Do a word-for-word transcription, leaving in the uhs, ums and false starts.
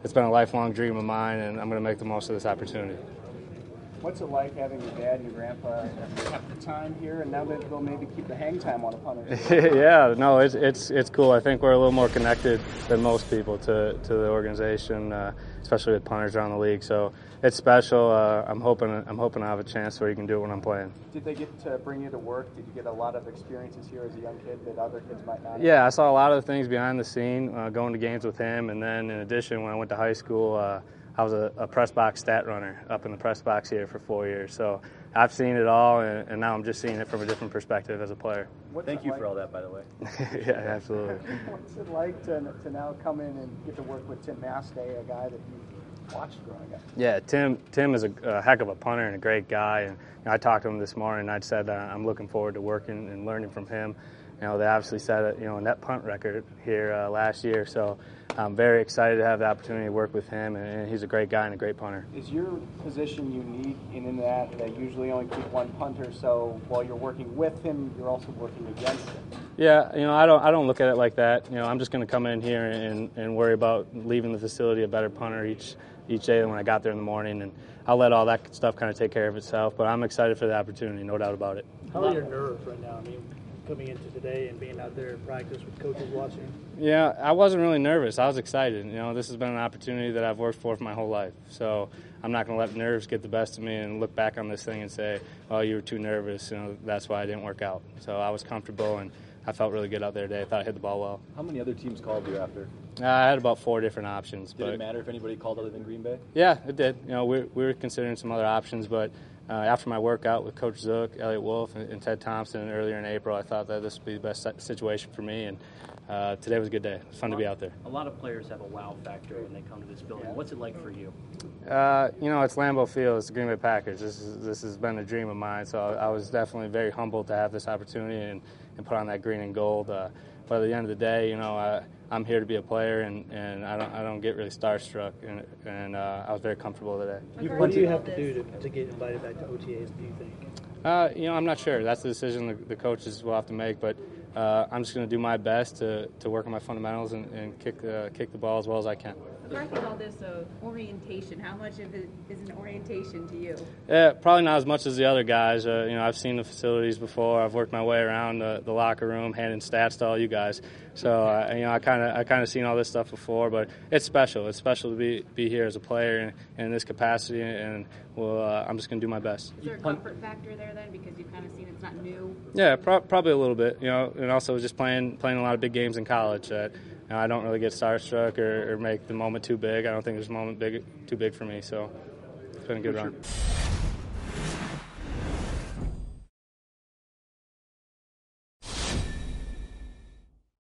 it's been a lifelong dream of mine, and I'm going to make the most of this opportunity. What's it like having your dad and your grandpa have the time here, and now that they'll maybe keep the hang time on a punter? Yeah, no, it's it's it's cool. I think we're a little more connected than most people to to the organization, uh, especially with punters around the league. So it's special. Uh, I'm hoping I'm hoping I have a chance where you can do it when I'm playing. Did they get to bring you to work? Did you get a lot of experiences here as a young kid that other kids might not have? Yeah, I saw a lot of the things behind the scene, uh, going to games with him, and then in addition, when I went to high school. Uh, I was a, a press box stat runner up in the press box here for four years. So I've seen it all, and, and now I'm just seeing it from a different perspective as a player. What's Thank you like? for all that, by the way. Yeah, absolutely. What's it like to, to now come in and get to work with Tim Mastay, a guy that you watched growing up? Yeah, Tim Tim is a, a heck of a punter and a great guy. And you know, I talked to him this morning, and I said uh, I'm looking forward to working and learning from him. You know, they obviously set a you know a net punt record here uh, last year, so I'm very excited to have the opportunity to work with him, and, and he's a great guy and a great punter. Is your position unique in, in that they usually only keep one punter, so while you're working with him, you're also working against him? Yeah, you know, I don't I don't look at it like that. You know, I'm just going to come in here and, and worry about leaving the facility a better punter each each day than when I got there in the morning, and I'll let all that stuff kind of take care of itself. But I'm excited for the opportunity, no doubt about it. How are your nerves right now? I mean, coming into today and being out there in practice with coaches watching? Yeah, I wasn't really nervous. I was excited. You know, this has been an opportunity that I've worked for for my whole life. So I'm not going to let nerves get the best of me and look back on this thing and say, oh, you were too nervous. You know, that's why I didn't work out. So I was comfortable, and I felt really good out there today. I thought I hit the ball well. How many other teams called you after? Uh, I had about four different options. Did but it matter if anybody called other than Green Bay? Yeah, it did. You know, we, we were considering some other options, but Uh, after my workout with Coach Zook, Elliot Wolf, and, and Ted Thompson earlier in April, I thought that this would be the best situation for me, and uh, today was a good day. It was fun to be out there. A lot of players have a wow factor when they come to this building. What's it like for you? Uh, you know, it's Lambeau Field. It's the Green Bay Packers. This is this has been a dream of mine, so I was definitely very humbled to have this opportunity and, and put on that green and gold. Uh, but at the end of the day, you know, I, I'm here to be a player, and, and I don't I don't get really starstruck, and, and uh, I was very comfortable today. What do you have to do to, to get invited back to O T As, do you think? Uh, you know, I'm not sure. That's the decision the, the coaches will have to make, but uh, I'm just going to do my best to, to work on my fundamentals and, and kick, uh, kick the ball as well as I can. Talking about this uh, orientation, how much of it is an orientation to you? Yeah, probably not as much as the other guys. Uh, you know, I've seen the facilities before. I've worked my way around the, the locker room, handing stats to all you guys. So, uh, you know, I kind of I kind of seen all this stuff before, but it's special. It's special to be be here as a player in, in this capacity, and well, uh, I'm just going to do my best. Is there a comfort factor there then, because you've kind of seen it's not new? Yeah, pro- probably a little bit. You know, and also just playing playing a lot of big games in college. That you know, I don't really get starstruck or, or make the moment too big. I don't think there's a moment big too big for me. So it's been a good run.